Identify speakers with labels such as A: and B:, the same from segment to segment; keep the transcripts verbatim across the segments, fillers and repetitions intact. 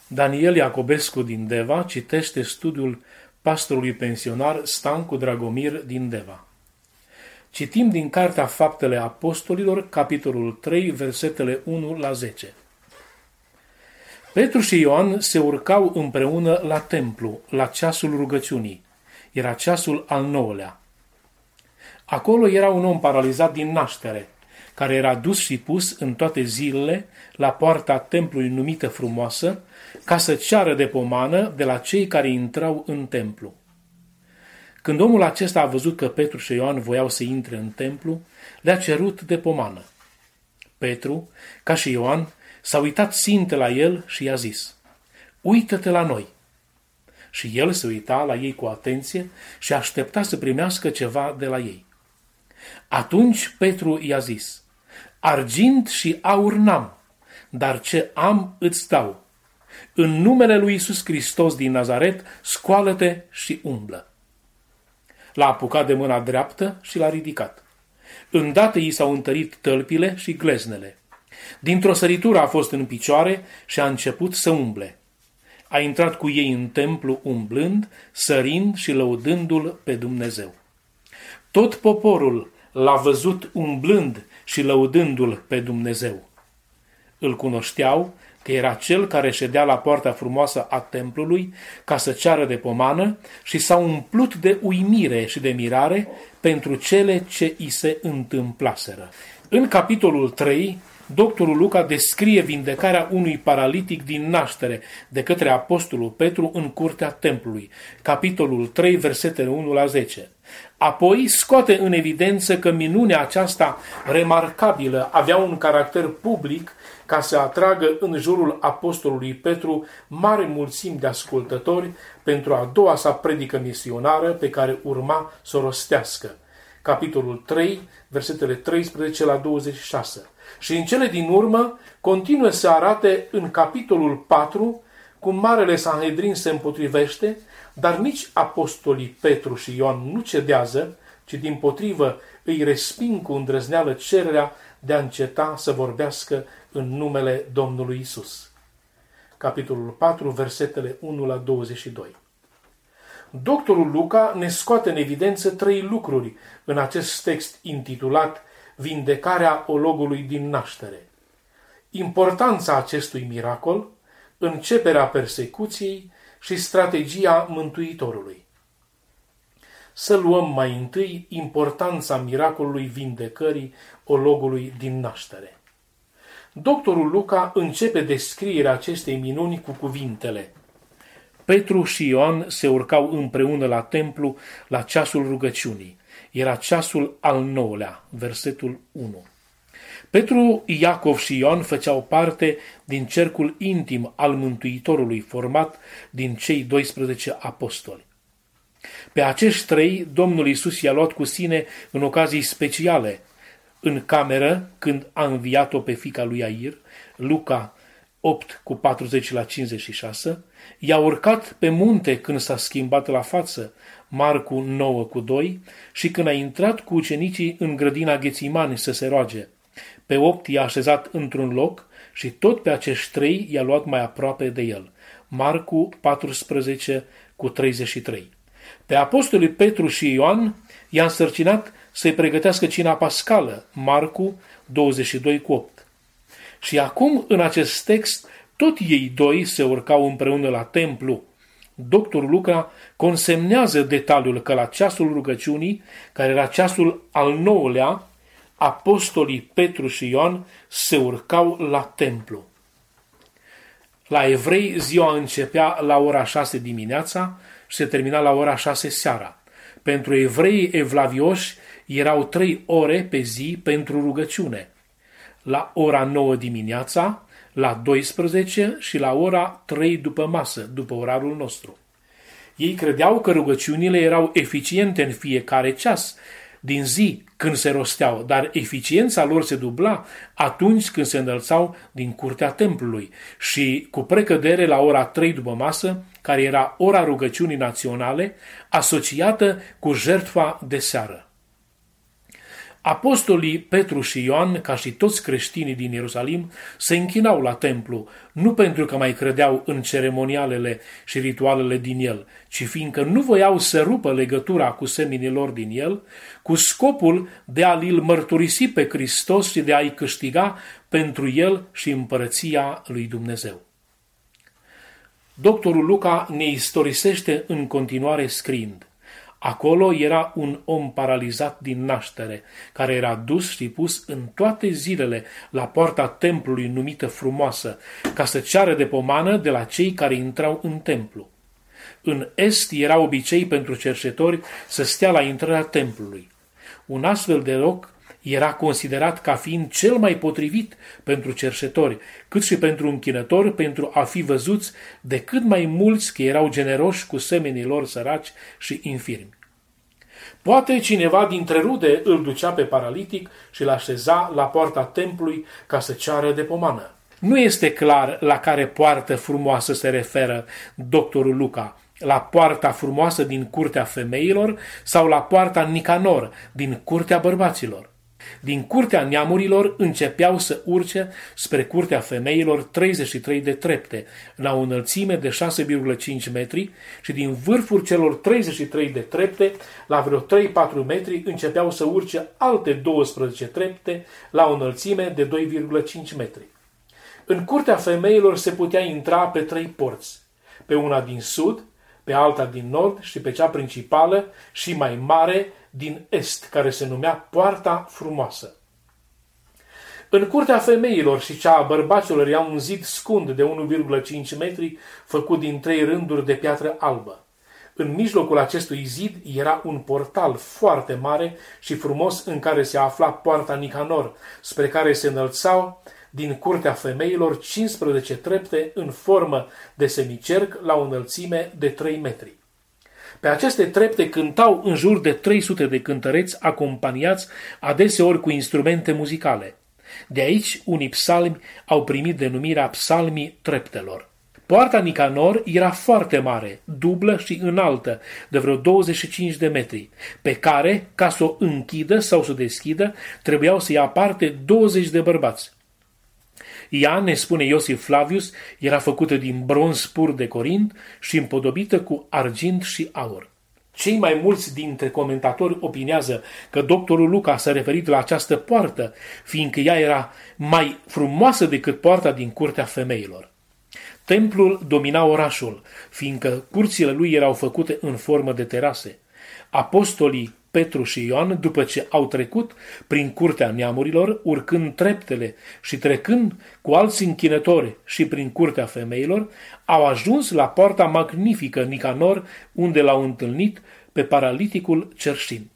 A: Daniel Iacobescu din Deva citește studiul pastorului pensionar Stancu Dragomir din Deva. Citim din Cartea Faptele Apostolilor, capitolul trei, versetele unu la zece. Petru și Ioan se urcau împreună la templu, la ceasul rugăciunii. Era ceasul al nouălea. Acolo era un om paralizat din naștere, care era dus și pus în toate zilele la poarta templului numită Frumoasă, ca să ceară de pomană de la cei care intrau în templu. Când omul acesta a văzut că Petru și Ioan voiau să intre în templu, le-a cerut de pomană. Petru, ca și Ioan, s-a uitat țintă la el și i-a zis: „Uită-te la noi.” Și el se uita la ei cu atenție și aștepta să primească ceva de la ei. Atunci Petru i-a zis: „Argint și aur n-am, dar ce am îți dau. În numele lui Iisus Hristos din Nazaret, scoală-te și umblă.” L-a apucat de mâna dreaptă și l-a ridicat. Îndată i s-au întărit tălpile și gleznele. Dintr-o săritură a fost în picioare și a început să umble. A intrat cu ei în templu umblând, sărind și lăudându-l pe Dumnezeu. Tot poporul l-a văzut umblând și lăudându-l pe Dumnezeu. Îl cunoșteau că era cel care ședea la poarta frumoasă a templului ca să ceară de pomană și s-au umplut de uimire și de mirare pentru cele ce i se întâmplaseră. În capitolul trei, doctorul Luca descrie vindecarea unui paralitic din naștere de către apostolul Petru în curtea templului, capitolul trei, versetele unu la zece. Apoi scoate în evidență că minunea aceasta remarcabilă avea un caracter public ca să atragă în jurul apostolului Petru mare mulțimi de ascultători pentru a doua sa predică misionară pe care urma să o rostească. Capitolul trei, versetele treisprezece la douăzeci și șase. Și în cele din urmă continuă să arate în capitolul patru cum Marele Sanhedrin se împotrivește, dar nici apostolii Petru și Ioan nu cedează, ci dimpotrivă îi resping cu îndrăzneală cererea de a înceta să vorbească în numele Domnului Isus. Capitolul patru, versetele unu la douăzeci și doi. Doctorul Luca ne scoate în evidență trei lucruri în acest text intitulat Vindecarea ologului din naștere: importanța acestui miracol, începerea persecuției și strategia Mântuitorului. Să luăm mai întâi importanța miracolului vindecării ologului din naștere. Doctorul Luca începe descrierea acestei minuni cu cuvintele: Petru și Ioan se urcau împreună la templu la ceasul rugăciunii. Era ceasul al nouălea, versetul unu. Petru, Iacov și Ioan făceau parte din cercul intim al Mântuitorului, format din cei doisprezece apostoli. Pe acești trei, Domnul Iisus i-a luat cu sine în ocazii speciale, în cameră, când a înviat-o pe fiica lui Iair, Luca opt cu patruzeci la cincizeci și șase, i-a urcat pe munte când s-a schimbat la față, Marcu nouă cu doi, și când a intrat cu ucenicii în grădina Ghețimani să se roage. Pe opt i-a așezat într-un loc și tot pe acești trei i-a luat mai aproape de el, Marcu paisprezece cu treizeci și trei. Pe apostolii Petru și Ioan i-a însărcinat să-i pregătească cina pascală, Marcu douăzeci și doi cu opt. Și acum, în acest text, tot ei doi se urcau împreună la templu. Doctorul Luca consemnează detaliul că la ceasul rugăciunii, care era ceasul al nouălea, apostolii Petru și Ioan se urcau la templu. La evrei ziua începea la ora șase dimineața și se termina la ora șase seara. Pentru evrei evlavioși erau trei ore pe zi pentru rugăciune: la ora nouă dimineața, la douăsprezece și la ora trei după masă, după orarul nostru. Ei credeau că rugăciunile erau eficiente în fiecare ceas din zi când se rosteau, dar eficiența lor se dubla atunci când se înălțau din curtea templului și cu precădere la ora trei după masă, care era ora rugăciunii naționale, asociată cu jertfa de seară. Apostolii Petru și Ioan, ca și toți creștinii din Ierusalim, se închinau la templu, nu pentru că mai credeau în ceremonialele și ritualele din el, ci fiindcă nu voiau să rupă legătura cu seminii lor din el, cu scopul de a-l mărturisi pe Hristos și de a-i câștiga pentru el și împărăția lui Dumnezeu. Doctorul Luca ne istorisește în continuare scriind: acolo era un om paralizat din naștere, care era dus și pus în toate zilele la poarta templului numită Frumoasă, ca să ceară de pomană de la cei care intrau în templu. În est era obicei pentru cerșetori să stea la intrarea templului. Un astfel de loc era considerat ca fiind cel mai potrivit pentru cerșetori, cât și pentru închinători, pentru a fi văzuți de cât mai mulți că erau generoși cu semenii lor săraci și infirmi. Poate cineva dintre rude îl ducea pe paralitic și îl așeza la poarta templului ca să ceară de pomană. Nu este clar la care poartă frumoasă se referă doctorul Luca, la poarta frumoasă din curtea femeilor sau la poarta Nicanor din curtea bărbaților. Din curtea neamurilor începeau să urce spre curtea femeilor treizeci și trei de trepte, la o înălțime de șase virgulă cinci metri, și din vârful celor treizeci și trei de trepte, la vreo trei patru metri, începeau să urce alte douăsprezece trepte, la o înălțime de doi virgulă cinci metri. În curtea femeilor se putea intra pe trei porți, pe una din sud, pe alta din nord și pe cea principală și mai mare din est, care se numea Poarta Frumoasă. În curtea femeilor și cea a bărbaților era un zid scund de unu virgulă cinci metri, făcut din trei rânduri de piatră albă. În mijlocul acestui zid era un portal foarte mare și frumos în care se afla poarta Nicanor, spre care se înălțau din curtea femeilor cincisprezece trepte în formă de semicerc la o înălțime de trei metri. Pe aceste trepte cântau în jur de trei sute de cântăreți acompaniați adeseori cu instrumente muzicale. De aici unii psalmi au primit denumirea psalmii treptelor. Poarta Nicanor era foarte mare, dublă și înaltă, de vreo douăzeci și cinci de metri, pe care, ca să o închidă sau să o deschidă, trebuiau să ia parte douăzeci de bărbați. Ea, ne spune Iosif Flavius, era făcută din bronz pur de Corint și împodobită cu argint și aur. Cei mai mulți dintre comentatori opinează că doctorul Luca s-a referit la această poartă, fiindcă ea era mai frumoasă decât poarta din curtea femeilor. Templul domina orașul, fiindcă curțile lui erau făcute în formă de terase. Apostolii Petru și Ioan, după ce au trecut prin curtea neamurilor, urcând treptele și trecând cu alți închinători și prin curtea femeilor, au ajuns la poarta magnifică Nicanor, unde l-au întâlnit pe paraliticul cerșind.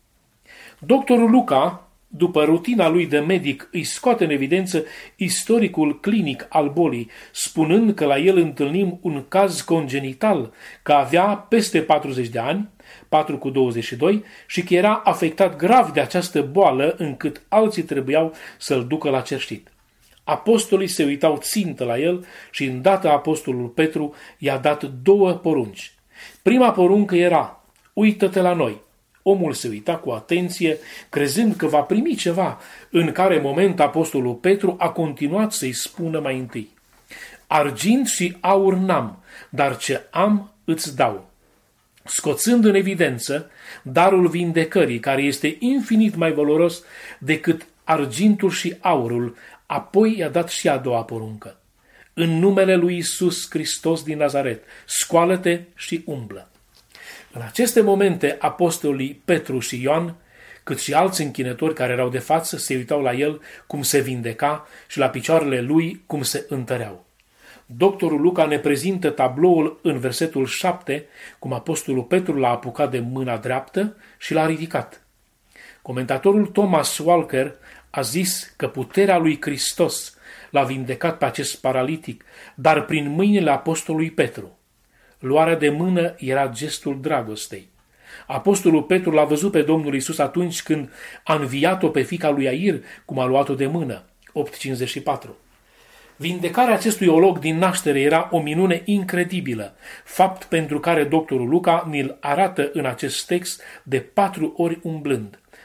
A: Doctorul Luca, după rutina lui de medic, îi scoate în evidență istoricul clinic al bolii, spunând că la el întâlnim un caz congenital, că avea peste patruzeci de ani, patru cu douăzeci și doi, și că era afectat grav de această boală, încât alții trebuiau să-l ducă la cerșit. Apostolii se uitau țintă la el și îndată apostolul Petru i-a dat două porunci. Prima poruncă era: uită-te la noi. Omul se uita cu atenție, crezând că va primi ceva, în care moment apostolul Petru a continuat să-i spună mai întâi: argint și aur n-am, dar ce am îți dau. Scoțând în evidență darul vindecării, care este infinit mai valoros decât argintul și aurul, apoi i-a dat și a doua poruncă: în numele lui Iisus Hristos din Nazaret, scoală-te și umblă. În aceste momente, apostolii Petru și Ioan, cât și alți închinători care erau de față, se uitau la el cum se vindeca și la picioarele lui cum se întăreau. Doctorul Luca ne prezintă tabloul în versetul șapte, cum apostolul Petru l-a apucat de mâna dreaptă și l-a ridicat. Comentatorul Thomas Walker a zis că puterea lui Hristos l-a vindecat pe acest paralitic, dar prin mâinile apostolului Petru. Luarea de mână era gestul dragostei. Apostolul Petru l-a văzut pe Domnul Iisus atunci când a înviat-o pe fiica lui Iair, cum a luat-o de mână, opt cincizeci și patru. Vindecarea acestui olog din naștere era o minune incredibilă, fapt pentru care doctorul Luca ni-l arată în acest text de patru ori umblând.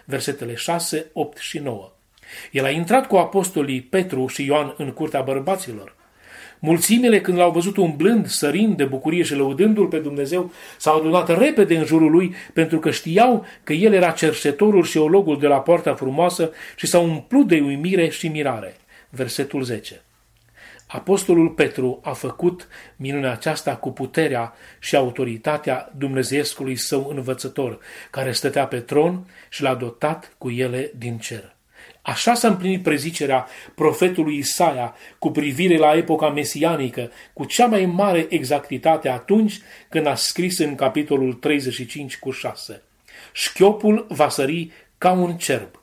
A: versetele șase, opt și nouă. El a intrat cu apostolii Petru și Ioan în curtea bărbaților. Mulțimile, când l-au văzut umblând, sărind de bucurie și lăudându-l pe Dumnezeu, s-au adunat repede în jurul lui, pentru că știau că el era cerșetorul și eologul de la Poarta Frumoasă și s-au umplut de uimire și mirare. Versetul zece. Apostolul Petru a făcut minunea aceasta cu puterea și autoritatea dumnezeiescului său învățător, care stătea pe tron și l-a dotat cu ele din cer. Așa s-a împlinit prezicerea profetului Isaia cu privire la epoca mesianică, cu cea mai mare exactitate atunci când a scris în capitolul treizeci și cinci cu șase. Șchiopul va sări ca un cerb.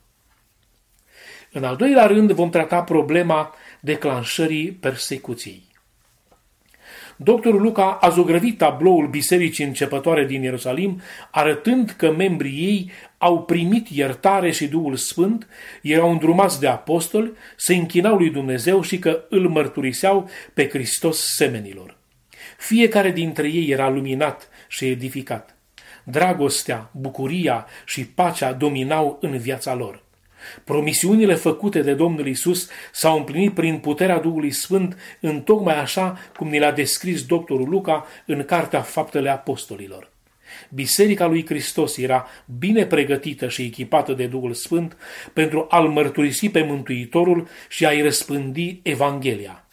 A: În al doilea rând vom trata problema declanșării persecuției. Doctorul Luca a zugrăvit tabloul bisericii începătoare din Ierusalim, arătând că membrii ei au primit iertare și Duhul Sfânt, erau îndrumați de apostoli, se închinau lui Dumnezeu și că îl mărturiseau pe Hristos semenilor. Fiecare dintre ei era luminat și edificat. Dragostea, bucuria și pacea dominau în viața lor. Promisiunile făcute de Domnul Iisus s-au împlinit prin puterea Duhului Sfânt, întocmai așa cum ni l-a descris doctorul Luca în Cartea Faptele Apostolilor. Biserica lui Hristos era bine pregătită și echipată de Duhul Sfânt pentru a-L mărturisi pe Mântuitorul și a-i răspândi Evanghelia.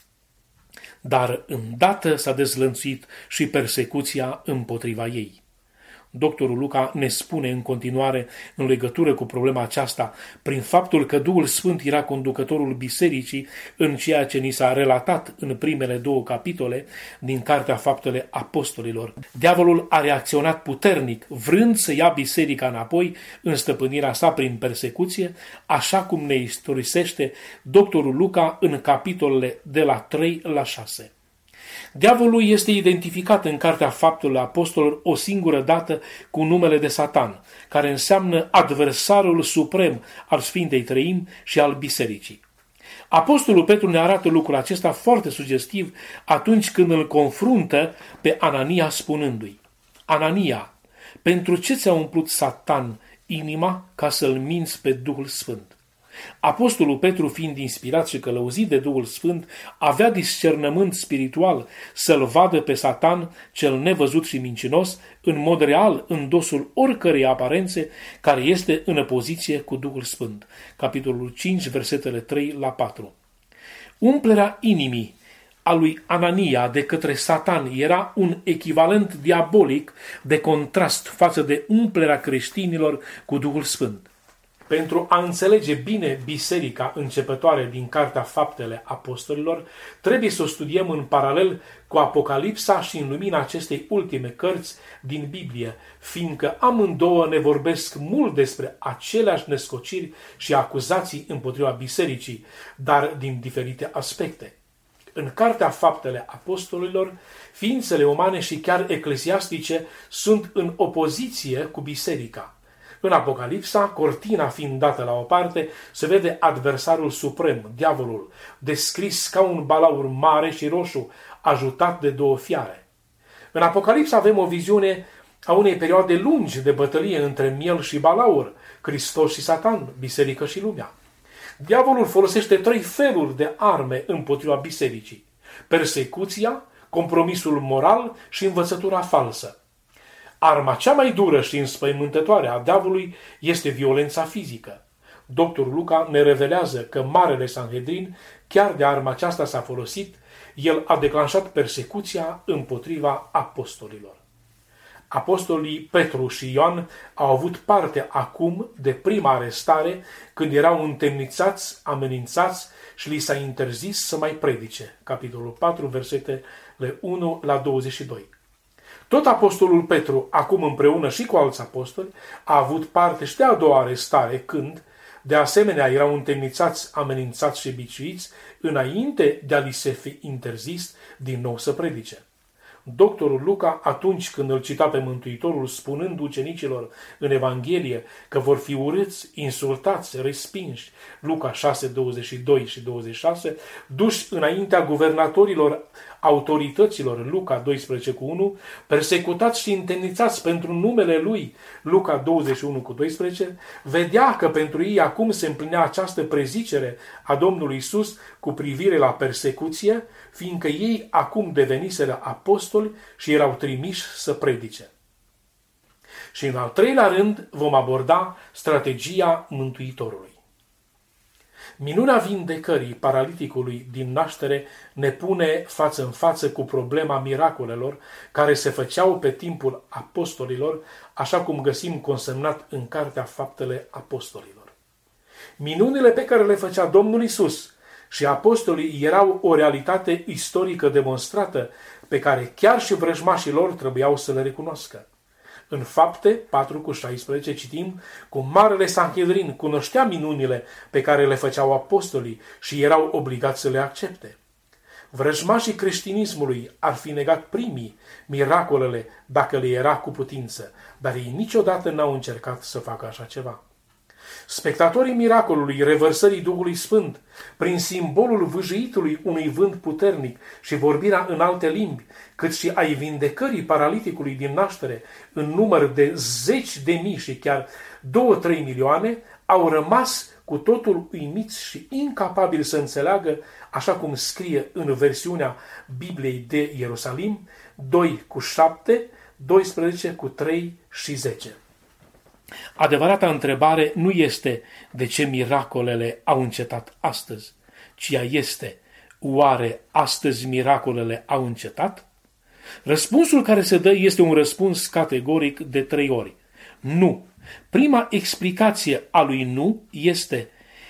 A: Dar îndată s-a dezlănțuit și persecuția împotriva ei. Doctorul Luca ne spune în continuare în legătură cu problema aceasta prin faptul că Duhul Sfânt era conducătorul bisericii în ceea ce ni s-a relatat în primele două capitole din Cartea Faptele Apostolilor. Diavolul a reacționat puternic, vrând să ia biserica înapoi în stăpânirea sa prin persecuție, așa cum ne istorisește doctorul Luca în capitolele de la trei la șase. Diavolul este identificat în Cartea Faptelor Apostolilor o singură dată cu numele de Satan, care înseamnă adversarul suprem al Sfintei Treimi și al Bisericii. Apostolul Petru ne arată lucrul acesta foarte sugestiv atunci când îl confruntă pe Anania spunându-i: Anania, pentru ce ți-a umplut Satan inima ca să-l minți pe Duhul Sfânt? Apostolul Petru, fiind inspirat și călăuzit de Duhul Sfânt, avea discernământ spiritual să-l vadă pe Satan, cel nevăzut și mincinos, în mod real în dosul oricărei aparențe care este în opoziție cu Duhul Sfânt. Capitolul cinci, versetele trei la patru. Umplerea inimii a lui Anania de către Satan era un echivalent diabolic de contrast față de umplerea creștinilor cu Duhul Sfânt. Pentru a înțelege bine biserica începătoare din Cartea Faptele Apostolilor, trebuie să o studiem în paralel cu Apocalipsa și în lumina acestei ultime cărți din Biblie, fiindcă amândouă ne vorbesc mult despre aceleași nescociri și acuzații împotriva bisericii, dar din diferite aspecte. În Cartea Faptele Apostolilor, ființele umane și chiar eclesiastice sunt în opoziție cu biserica. În Apocalipsa, cortina fiind dată la o parte, se vede adversarul suprem, diavolul, descris ca un balaur mare și roșu, ajutat de două fiare. În Apocalipsa avem o viziune a unei perioade lungi de bătălie între miel și balaur, Hristos și Satan, biserică și lumea. Diavolul folosește trei feluri de arme împotriva bisericii: persecuția, compromisul moral și învățătura falsă. Arma cea mai dură și înspăimântătoare a diavolului este violența fizică. Doctorul Luca ne revelează că Marele Sanhedrin chiar de arma aceasta s-a folosit, el a declanșat persecuția împotriva apostolilor. Apostolii Petru și Ioan au avut parte acum de prima arestare, când erau întemnițați, amenințați și li s-a interzis să mai predice. Capitolul patru, versetele unu la douăzeci și doi. Tot apostolul Petru, acum împreună și cu alți apostoli, a avut parte și de a doua arestare, când, de asemenea, erau întemnițați, amenințați și biciuiți, înainte de a li se fi interzis din nou să predice. Doctorul Luca, atunci când îl cita pe Mântuitorul spunând ucenicilor în Evanghelie că vor fi urâți, insultați, respinși, Luca șase, douăzeci și doi și douăzeci și șase, duși înaintea guvernatorilor autorităților, Luca doisprezece cu unu, persecutați și întemnițați pentru numele lui, Luca douăzeci și unu cu doisprezece, vedea că pentru ei acum se împlinea această prezicere a Domnului Iisus cu privire la persecuție, fiindcă ei acum deveniseră apostoli și erau trimiși să predice. Și în al treilea rând vom aborda strategia Mântuitorului. Minunea vindecării paraliticului din naștere ne pune față în față cu problema miracolelor care se făceau pe timpul apostolilor, așa cum găsim consemnat în Cartea Faptele Apostolilor. Minunile pe care le făcea Domnul Iisus și apostolii erau o realitate istorică demonstrată pe care chiar și vrăjmașii lor trebuiau să le recunoască. În Fapte patru cu șaisprezece citim: cu marele Sanhedrin cunoștea minunile pe care le făceau apostolii și erau obligați să le accepte. Vrăjmașii creștinismului ar fi negat primii miracolele dacă le era cu putință, dar ei niciodată n-au încercat să facă așa ceva. Spectatorii miracolului revărsării Duhului Sfânt, prin simbolul vâjuitului unui vânt puternic și vorbirea în alte limbi, cât și ai vindecării paraliticului din naștere, în număr de zeci de mii și chiar două-trei milioane, au rămas cu totul uimiți și incapabili să înțeleagă, așa cum scrie în versiunea Bibliei de Ierusalim, doi cu șapte, doisprezece cu trei și zece. Adevărata întrebare nu este de ce miracolele au încetat astăzi, ci ea este: oare astăzi miracolele au încetat? Răspunsul care se dă este un răspuns categoric de trei ori. Nu. Prima explicație a lui nu este: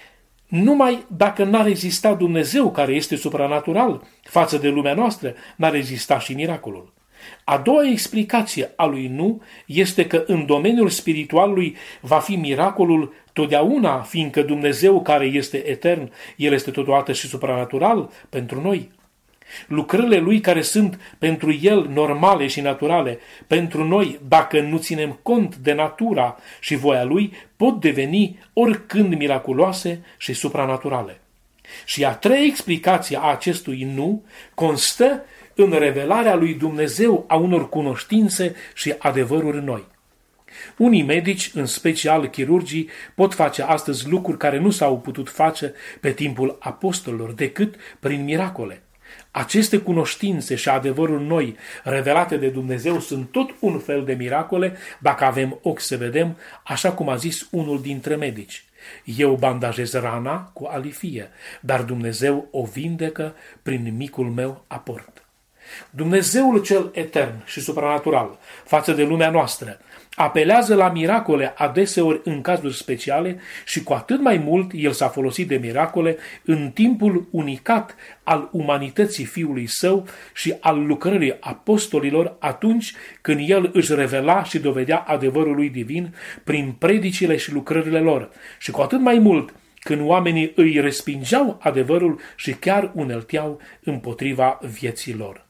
A: numai dacă n-ar exista Dumnezeu care este supranatural față de lumea noastră, n-ar exista și miracolul. A doua explicație a lui nu este că în domeniul spiritualului va fi miracolul totdeauna, fiindcă Dumnezeu care este etern, El este totodată și supranatural pentru noi. Lucrările Lui care sunt pentru El normale și naturale, pentru noi, dacă nu ținem cont de natura și voia Lui, pot deveni oricând miraculoase și supranaturale. Și a treia explicație a acestui nu constă în revelarea lui Dumnezeu a unor cunoștințe și adevăruri noi. Unii medici, în special chirurgii, pot face astăzi lucruri care nu s-au putut face pe timpul apostolilor decât prin miracole. Aceste cunoștințe și adevăruri noi revelate de Dumnezeu sunt tot un fel de miracole dacă avem ochi să vedem, așa cum a zis unul dintre medici. Eu bandajez rana cu alifie, dar Dumnezeu o vindecă prin micul meu aport. Dumnezeul cel etern și supranatural față de lumea noastră apelează la miracole adeseori în cazuri speciale și cu atât mai mult El s-a folosit de miracole în timpul unicat al umanității Fiului Său și al lucrării apostolilor atunci când El își revela și dovedea adevărul Lui divin prin predicile și lucrările lor și cu atât mai mult când oamenii îi respingeau adevărul și chiar unelteau împotriva vieții lor.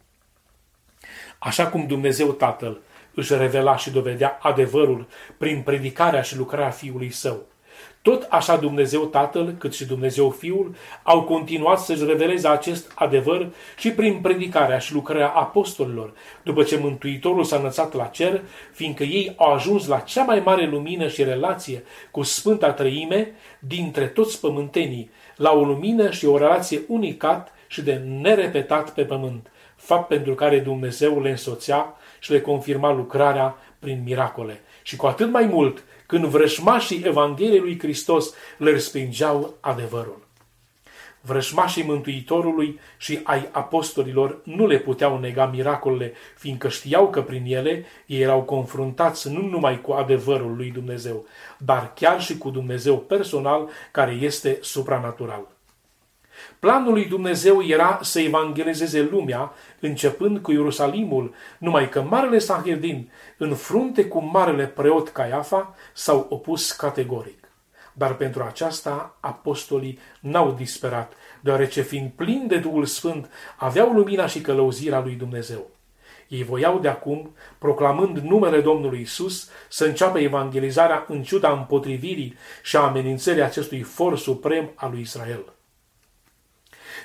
A: Așa cum Dumnezeu Tatăl își revela și dovedea adevărul prin predicarea și lucrarea Fiului Său, tot așa Dumnezeu Tatăl cât și Dumnezeu Fiul au continuat să-și reveleze acest adevăr și prin predicarea și lucrarea apostolilor, după ce Mântuitorul s-a înălțat la cer, fiindcă ei au ajuns la cea mai mare lumină și relație cu Sfânta Trăime dintre toți pământenii, la o lumină și o relație unicat și de nerepetat pe pământ, fapt pentru care Dumnezeu le însoțea și le confirma lucrarea prin miracole. Și cu atât mai mult când vrășmașii Evangheliei lui Hristos le respingeau adevărul. Vrășmașii Mântuitorului și ai apostolilor nu le puteau nega miracolele, fiindcă știau că prin ele ei erau confruntați nu numai cu adevărul lui Dumnezeu, dar chiar și cu Dumnezeu personal, care este supranatural. Planul lui Dumnezeu era să evangelizeze lumea, începând cu Ierusalimul, numai că Marele Sanhedrin, în frunte cu Marele Preot Caiafa, s-au opus categoric. Dar pentru aceasta apostolii n-au disperat, deoarece fiind plini de Duhul Sfânt, aveau lumina și călăuzirea lui Dumnezeu. Ei voiau de acum, proclamând numele Domnului Isus, să înceapă evangelizarea în ciuda împotrivirii și a amenințării acestui for suprem al lui Israel.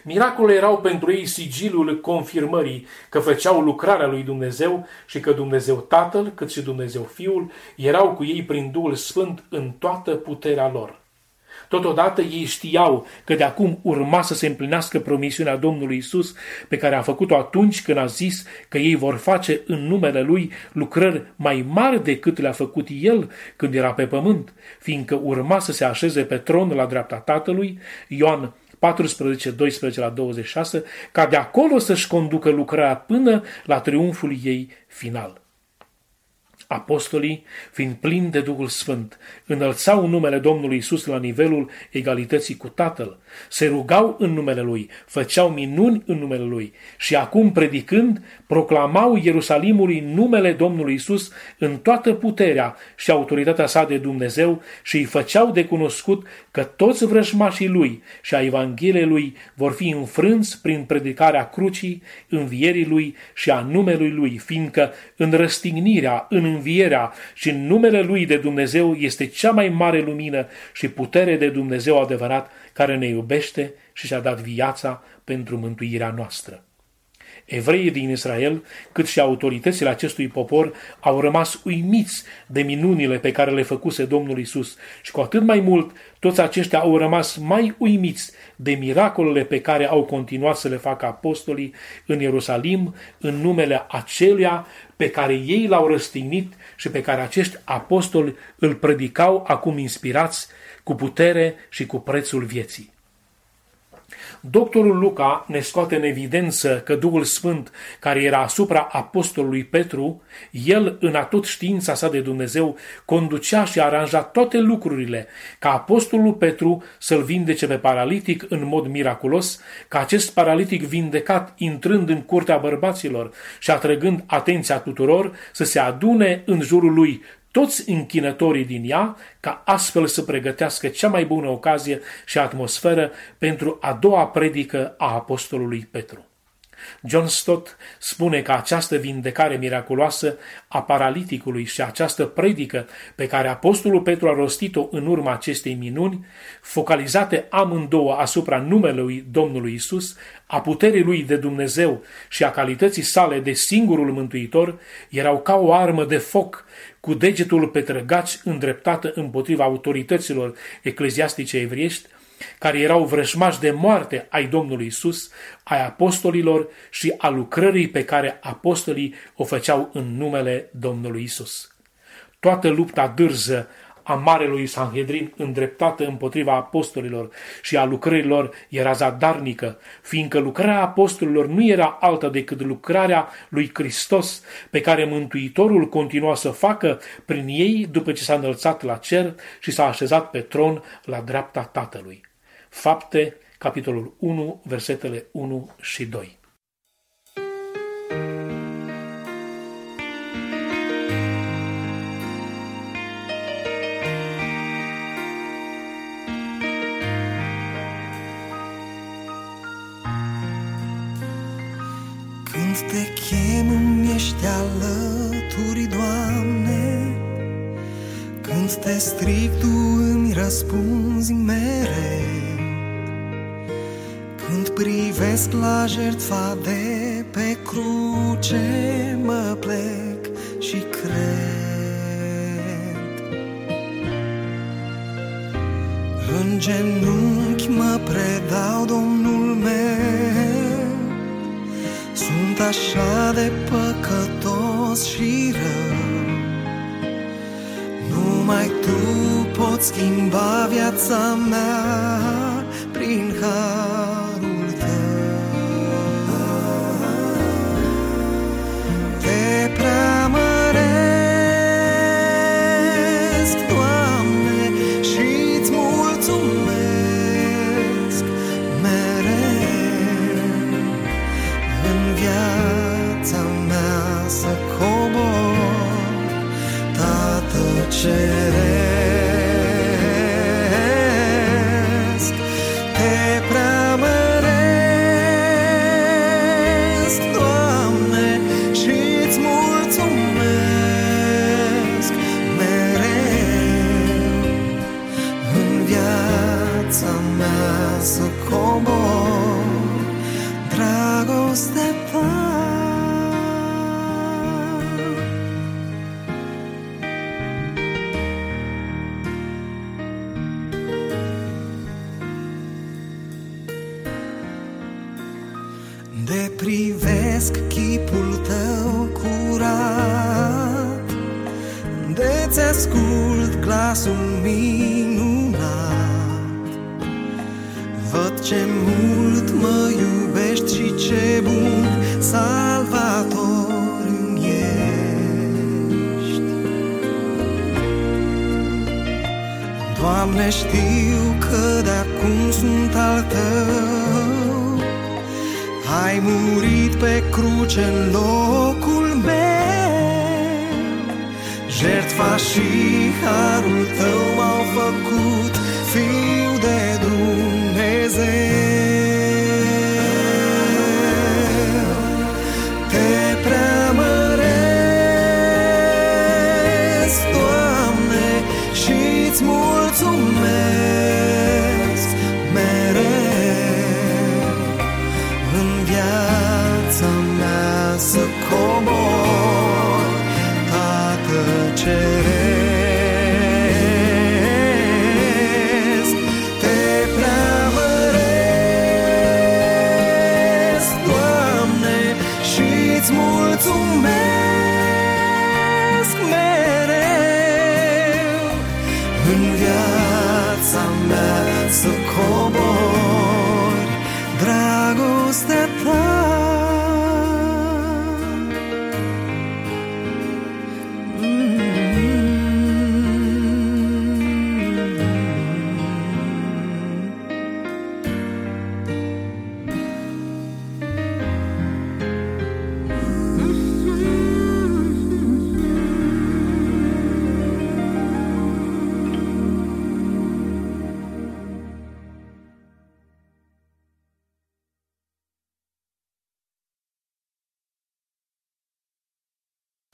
A: Miracolele erau pentru ei sigilul confirmării că făceau lucrarea lui Dumnezeu și că Dumnezeu Tatăl, cât și Dumnezeu Fiul, erau cu ei prin Duhul Sfânt în toată puterea lor. Totodată ei știau că de acum urma să se împlinească promisiunea Domnului Isus pe care a făcut-o atunci când a zis că ei vor face în numele Lui lucrări mai mari decât le-a făcut El când era pe pământ, fiindcă urma să se așeze pe tron la dreapta Tatălui, Ioan paisprezece, doisprezece la douăzeci și șase, ca de acolo să-și conducă lucrarea până la triumful ei final. Apostolii, fiind plini de Duhul Sfânt, înălțau numele Domnului Isus la nivelul egalității cu Tatăl, se rugau în numele Lui, făceau minuni în numele Lui și acum, predicând, proclamau Ierusalimului numele Domnului Isus în toată puterea și autoritatea sa de Dumnezeu și îi făceau de cunoscut că toți vrăjmașii Lui și a Evangheliei Lui vor fi înfrânți prin predicarea crucii, învierii Lui și a numelui Lui, fiindcă în răstignirea, în învierea și în numele Lui de Dumnezeu este cea mai mare lumină și putere de Dumnezeu adevărat care ne iubește și și-a dat viața pentru mântuirea noastră. Evreii din Israel, cât și autoritățile acestui popor, au rămas uimiți de minunile pe care le făcuse Domnul Isus și cu atât mai mult toți aceștia au rămas mai uimiți de miracolele pe care au continuat să le facă apostolii în Ierusalim, în numele aceluia pe care ei l-au răstignit și pe care acești apostoli îl predicau acum inspirați cu putere și cu prețul vieții. Doctorul Luca ne scoate în evidență că Duhul Sfânt, care era asupra apostolului Petru, el, în atot știința sa de Dumnezeu, conducea și aranja toate lucrurile ca apostolul Petru să-l vindece pe paralitic în mod miraculos, ca acest paralitic vindecat, intrând în curtea bărbaților și atrăgând atenția tuturor, să se adune în jurul lui toți închinătorii din ea, ca astfel să pregătească cea mai bună ocazie și atmosferă pentru a doua predică a apostolului Petru. John Stott spune că această vindecare miraculoasă a paraliticului și această predică pe care apostolul Petru a rostit-o în urma acestei minuni, focalizate amândouă asupra numelui Domnului Isus, a puterii lui de Dumnezeu și a calității sale de singurul mântuitor, erau ca o armă de foc cu degetul pe trăgaci îndreptată împotriva autorităților ecleziastice evriești, care erau vrăjmași de moarte ai Domnului Isus, ai apostolilor și a lucrării pe care apostolii o făceau în numele Domnului Isus. Toată lupta dârză a Marelui Sanhedrin îndreptată împotriva apostolilor și a lucrărilor era zadarnică, fiindcă lucrarea apostolilor nu era alta decât lucrarea lui Hristos, pe care Mântuitorul continua să facă prin ei după ce s-a înălțat la cer și s-a așezat pe tron la dreapta Tatălui. Fapte, capitolul unu, versetele unu și doi.
B: Când te chem îmi ești alături, Doamne, când te strig Tu îmi răspunzi mereu, când privesc la jertfa de pe cruce, mă plec și cred. În genunchi mă predau, Domnul meu, sunt așa de păcătos și rău. Numai Tu poți schimba viața mea prin harul Tău. Te preamăresc, Doamne, și-ți mulțumesc mereu. În viața mea să cobor, Tată Ceresc. Te preamăresc, Doamne, și-ți mulțumesc mereu. În viața mea să cobor, privesc chipul tău curat, de-ți ascult glasul minunat. Văd ce mult mă iubești și ce bun salvator îmi ești. Doamne, știu că de-acum sunt al tău, ai murit pe cruce în locul meu. Jertfa și harul tău m-au făcut fiu de Dumnezeu. Te preamăresc, Doamne, și-ți mulțumesc mereu. În viața mea să comor Tată Ceresc. Te preamăresc, Doamne, și-ți mulțumesc